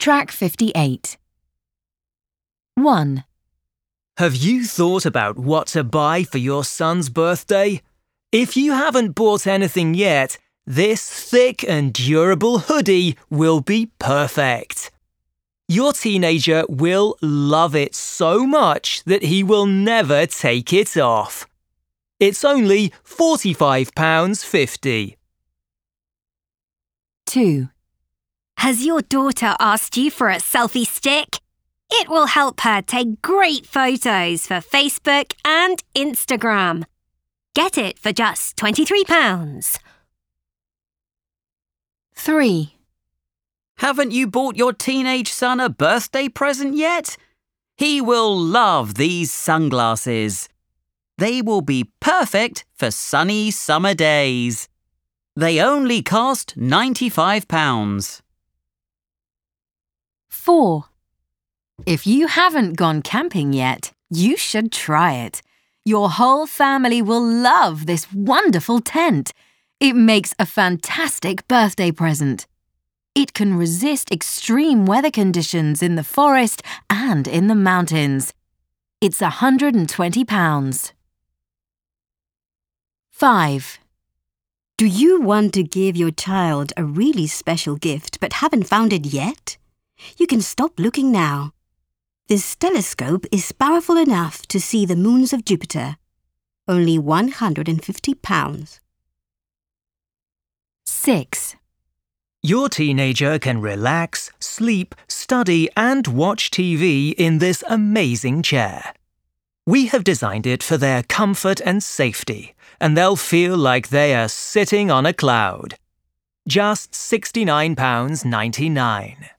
Track 58. 1. Have you thought about what to buy for your son's birthday? If you haven't bought anything yet, this thick and durable hoodie will be perfect. Your teenager will love it so much that he will never take it off. It's only £45.50. 2. Has your daughter asked you for a selfie stick? It will help her take great photos for Facebook and Instagram. Get it for just £23. 3. Haven't you bought your teenage son a birthday present yet? He will love these sunglasses. They will be perfect for sunny summer days. They only cost £95. 4. If you haven't gone camping yet, you should try it. Your whole family will love this wonderful tent. It makes a fantastic birthday present. It can resist extreme weather conditions in the forest and in the mountains. It's £120. 5. Do you want to give your child a really special gift but haven't found it yet? You can stop looking now. This telescope is powerful enough to see the moons of Jupiter. Only £150. 6. Your teenager can relax, sleep, study, and watch TV in this amazing chair. We have designed it for their comfort and safety, and they'll feel like they are sitting on a cloud. Just £69.99.